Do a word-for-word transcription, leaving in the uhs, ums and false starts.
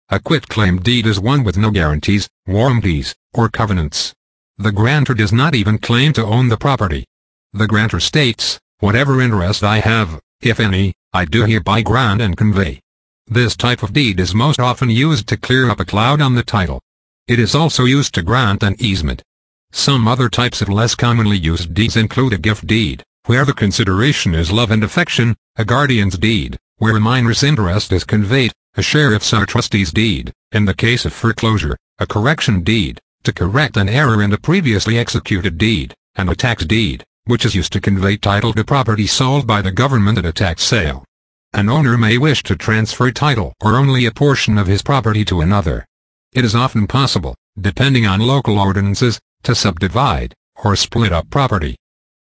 A quitclaim deed is one with no guarantees, warranties, or covenants. The grantor does not even claim to own the property. The grantor states, "Whatever interest I have, if any, I do hereby grant and convey." This type of deed is most often used to clear up a cloud on the title. It is also used to grant an easement. Some other types of less commonly used deeds include a gift deed, where the consideration is love and affection; a guardian's deed, where a minor's interest is conveyed; a sheriff's or trustee's deed, in the case of foreclosure; a correction deed, to correct an error in a previously executed deed; and a tax deed, which is used to convey title to property sold by the government at a tax sale. An owner may wish to transfer title or only a portion of his property to another. It is often possible, depending on local ordinances, to subdivide, or split up property.